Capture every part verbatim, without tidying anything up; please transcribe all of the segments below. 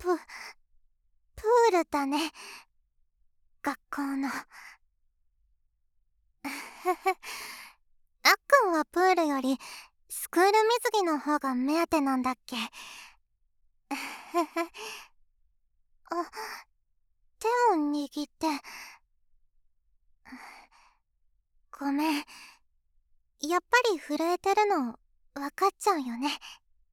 プ、プールだね。学校の。あっくんはプールよりスクール水着の方が目当てなんだっけ。あ、手を握って。ごめん。やっぱり震えてるの分かっちゃうよね。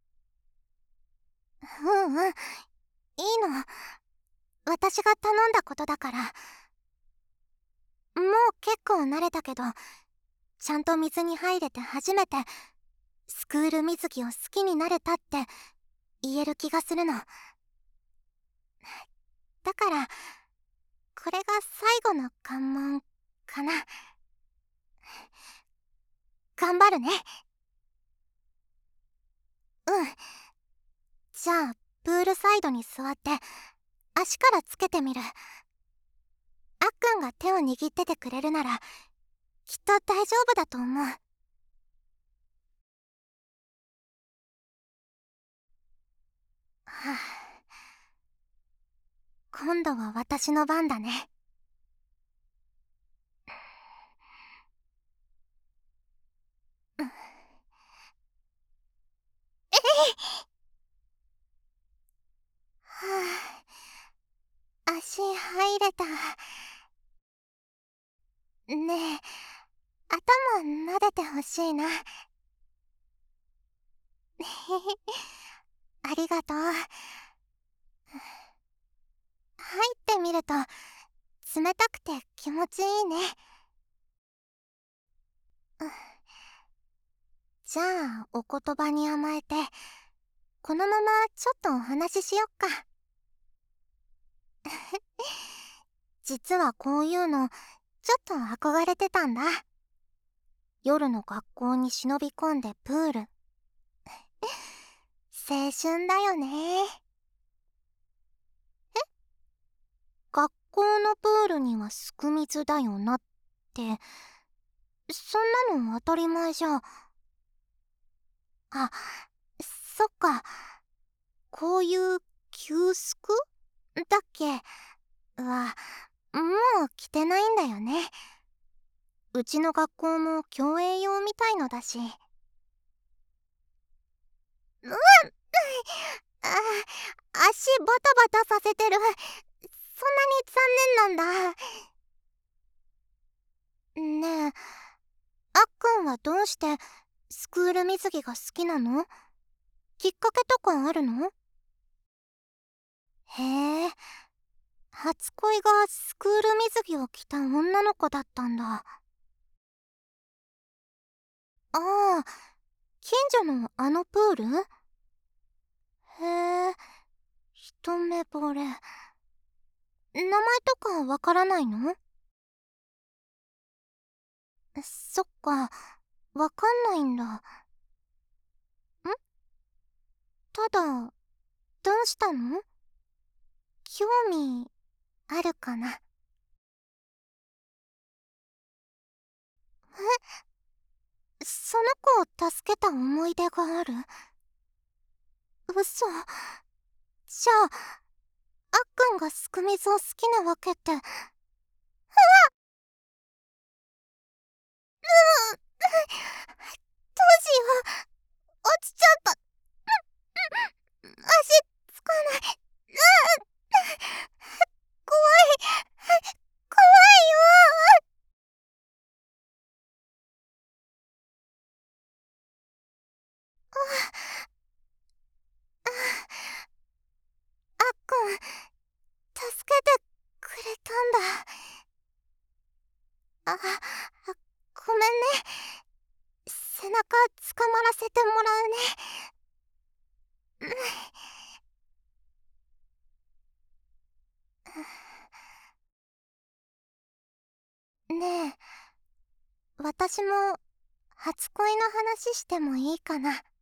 うんうん、いいの。私が頼んだことだから。もう結構慣れたけど、ちゃんと水に入れて初めてスクール水着を好きになれたって言える気がするの。だからこれが最後の関門かな。頑張るね。うん。じゃあプールサイドに座って足からつけてみる。あっくんが手を握っててくれるならきっと大丈夫だと思う。はあ、今度は私の番だね。うん、えい、はあ、足入れた。ねえ、頭撫でてほしいな。ありがとう。入ってみると冷たくて気持ちいいね。うん、じゃあお言葉に甘えてこのままちょっとお話ししよっか。実はこういうのちょっと憧れてたんだ。夜の学校に忍び込んでプール。青春だよね。学校のプールにはすく水だよなって、そんなの当たり前じゃ。あ、そっか。こういう給スクだっけはもう着てないんだよね。うちの学校も競泳用みたいのだし。うん、あ、足バタバタさせてる。そんなに残念なんだ。ねえ、あっくんはどうしてスクール水着が好きなの？きっかけとかあるの？へえ、初恋がスクール水着を着た女の子だったんだ。ああ、近所のあのプール？へえ、一目惚れ。名前とかわからないの？そっか、わかんないんだ。ん？ただ、どうしたの？興味あるかな？え、その子を助けた思い出がある？嘘。じゃあ、あっくんがすく水を好きなわけって。うわっ、うどうしよう。落ちちゃった。足つかない。う怖い。怖いよ。あっくん、助けてくれたんだ。あ、ごめんね。背中つかまらせてもらうね。ねえ、私も初恋の話してもいいかな？いい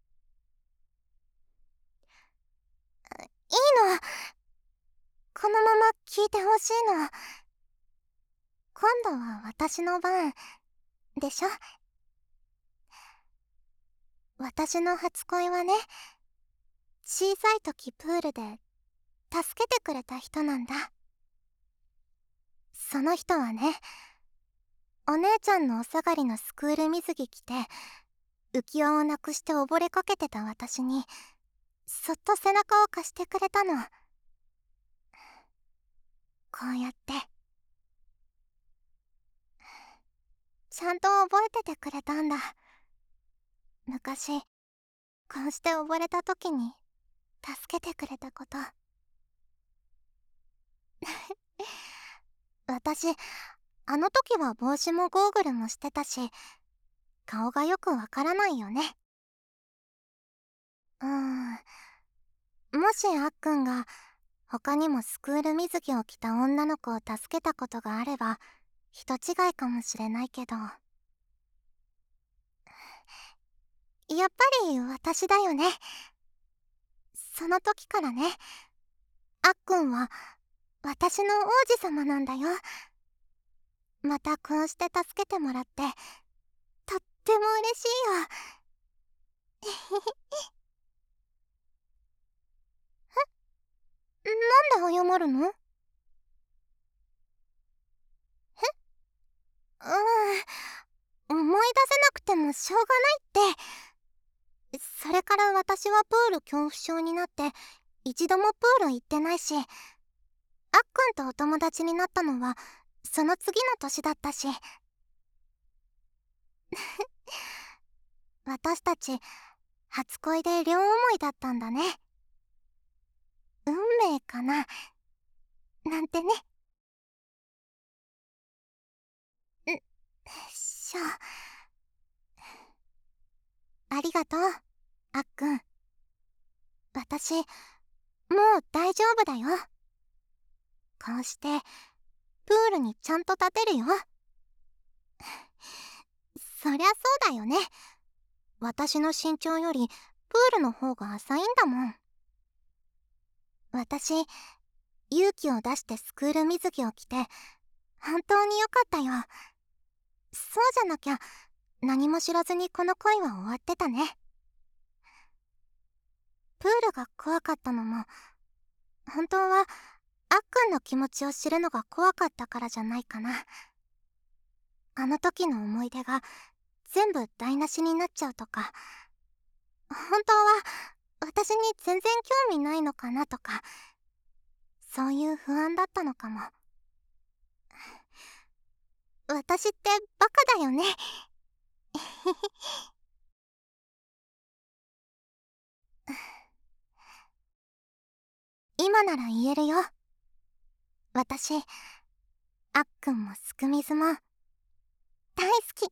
の。このまま聞いてほしいの。今度は私の番でしょ？私の初恋はね、小さい時プールで助けてくれた人なんだ。その人はね、お姉ちゃんのお下がりのスクール水着着て浮き輪をなくして溺れかけてた私にそっと背中を貸してくれたの。こうやってちゃんと覚えててくれたんだ。昔こうして溺れた時に助けてくれたこと。私あの時は帽子もゴーグルもしてたし顔がよくわからないよね。うーん、もしあっくんが他にもスクール水着を着た女の子を助けたことがあれば人違いかもしれないけど、やっぱり私だよね。その時からね、あっくんは私の王子様なんだよ。またこうして助けてもらってとっても嬉しいよ。なんで謝るの？うーん、思い出せなくてもしょうがないって。それから私はプール恐怖症になって一度もプール行ってないし、あっくんとお友達になったのはその次の年だったし。私たち初恋で両思いだったんだね。運命かななんてね。んしょ。ありがとうあっくん。私もう大丈夫だよ。こうしてプールにちゃんと立てるよ。そりゃそうだよね。私の身長よりプールの方が浅いんだもん。私勇気を出してスクール水着を着て本当によかったよ。そうじゃなきゃ何も知らずにこの恋は終わってたね。プールが怖かったのも本当はあっくんの気持ちを知るのが怖かったからじゃないかな。あの時の思い出が全部台無しになっちゃうとか、本当は私に全然興味ないのかなとか、そういう不安だったのかも。私ってバカだよね。今なら言えるよ。私あっくんもすくみずも大好き。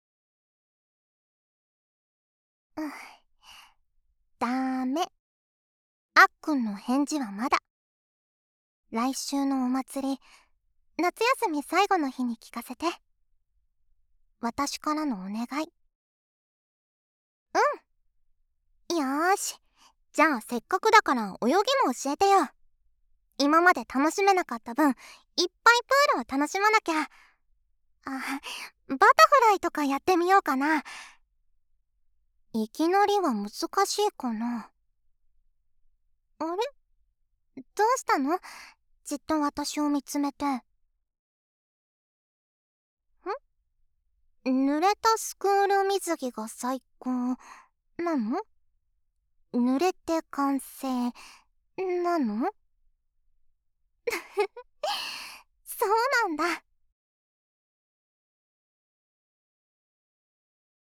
うん、ダメ。あっくんの返事はまだ。来週のお祭り夏休み最後の日に聞かせて。私からのお願い。うん、よーし。じゃあせっかくだから泳ぎも教えてよ。今まで楽しめなかった分いっぱいプールを楽しまなきゃ。あ、バタフライとかやってみようかな。いきなりは難しいかな。あれ、どうしたの？じっと私を見つめて。ん？濡れたスクール水着が最高なの？濡れて完成なの？そうなんだ。